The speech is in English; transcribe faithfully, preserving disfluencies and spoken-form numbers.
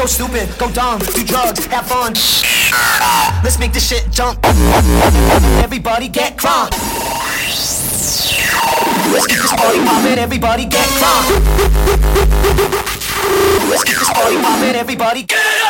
Go stupid, go dumb, do drugs, have fun. Let's make this shit jump. Everybody get crunk. Let's keep this party poppin', everybody get crunk. Let's keep this party poppin', everybody get up.